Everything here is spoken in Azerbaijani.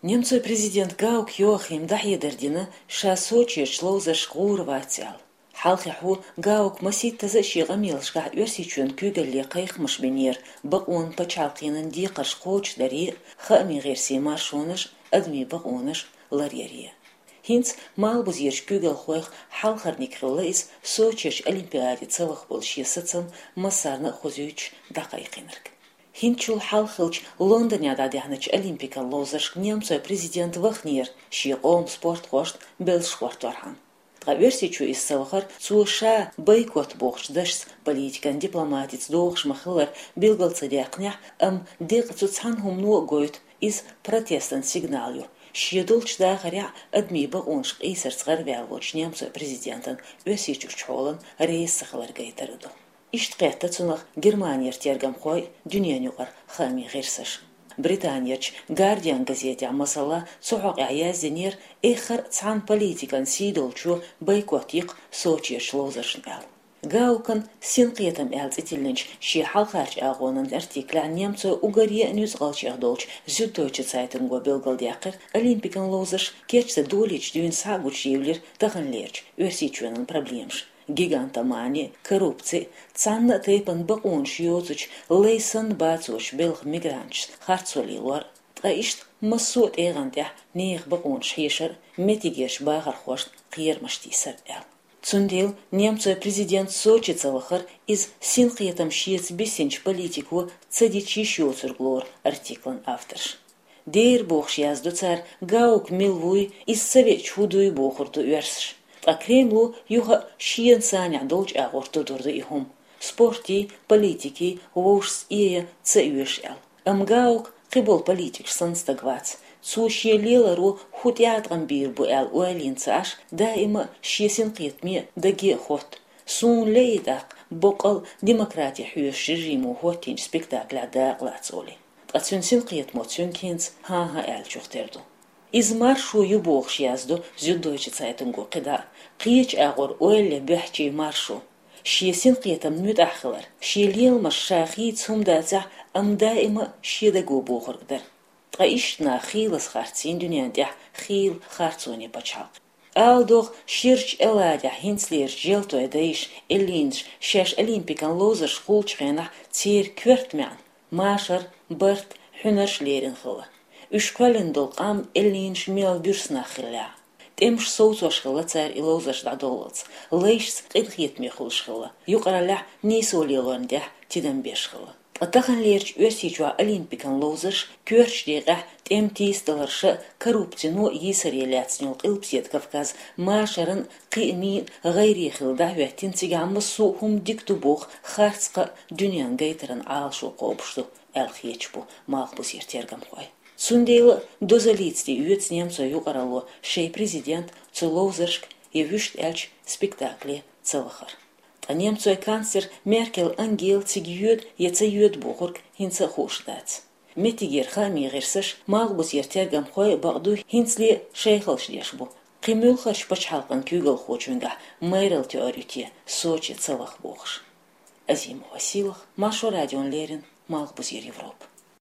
Немцой президент Гаук Йоахим Дахьедердина шасочи шлоуза шкур ватял. Халхиху Гаук масит тазаши гамилшка версичун кюгелли кайхмыш бенер бакун пачалкинын дикаш коч дари хами герси маршоныш адми бакуныш ларьерия. Хинц малбузирш кюгел хуэх халхарник хилайс сочиш олимпиаде целых болшисацам масарна хозюч дакайкинырк. Хинчул халхилч Лондоне ададяхнач олимпика лозашк немцой президент вахнир шиqom спорт хошт белшхвартархан. Траверсичу из салхар цуша бойкот бохшдашс политикан дипломатиц дохшмахылар билгалцадяқня деқцуцханхум нугойт из протестан сигналю. Шедулчда харя адмиба оншк исерцгар вялвоч немцой президентан версичу чолан рейсахлар гайтарду. İştqətdə çınıq Germaniya tergam qoy dünyanıqar xami ғирсаш. Британияч Guardian газете масала цоғақ аязденер эхар цан политикан сидолчу бойкотиқ сочеш лозашын әл. Гаукан синқетам әлц итилінч ши халқарч ағонын артикля немцо угария нюзғалчық долч Süddeutsche Zeitung го белгалдяқыр олимпикан лозаш кечсе долич дүйін сагуч евлер тағынлерч өрсичуэнын проблемш. Гигантомания, коррупция, цанна тейпан бакун шьёцуч, лейсан бацуч, белх мигрантч, харцолилуар, траишт массуот эгантя, нех бакун шхешер, метигеш бахар хошт, қиермаштисар әл. Цундел немцой президент Сочи целахар из синқиетам шиец бесенч политику цадичи шьёцурглор, артиклан авторш. Дейр бохш язду цар Гаук Милвуй из совет чудуй бохурту версш. А Кремлу юха шиен саня долч агорту дурду ихум. Спорти, политики, вошс ия цаюшел. Гаук кибол политик санстагвац. Цуши лилару хутятрам бирбу эл уэлинцаш, даима шиесин қитми даги хот. Сун лейдак бокал демократия хюш режиму хотинч спектакля дааглацоли. Ацюнсин қитмотсюн кинц ха эл чухтерду. Из маршу юбох шязду Süddeutsche Zeitung قدا قيش أغور أول بحكي маршу. شيسين قيتم متأخر شيليل مشاخي تسهم دازع دائما شيدقو بوخر قدر قايشنا خيلس خارتين دنيا دح خيل خارتوني بچاق دوغ شيرش ألاجع هنسلير جيلتو يدايش إلينش شاش أليمبيكان لوزر شخولش غينح تير كورت معن ماشر برت حنرش ليرن خلا Ушквален долг эллинш мел бюрсна хилля. Темш соусош хилла цар илозаш дадолц. Лейшс қилхиет мехулш хилла. Юқаралля нисолилон дя тиден беш хилла. Атахан лерч өсичуа олимпикан лозаш көрч деға тем тиісталаршы коррупцину есареляцнил қилпсет Кавказ машарын қимин ғайри хилда вәттин цигамы сухум диктубух харцқа дүниян гайтырын алшу қобышту әлхечбу мағбус ертергам қой. Сундейл дозалицти уец немцо юqaralo шей президент цулозершк и вюшт элч спектакли целахар. А немцо канцлер Меркел ангел цигюд яцаюд бухурк хинца хушдац. Метигер хами герсаш мағбус ертергам хой бағду хинцли шейхалш дешбу. Қимулхаш пачхалқан кюгал хочунга майрел теорити Сочи целах бухш. Азим Василах, Машо Радион Лерин, мағбус Европ.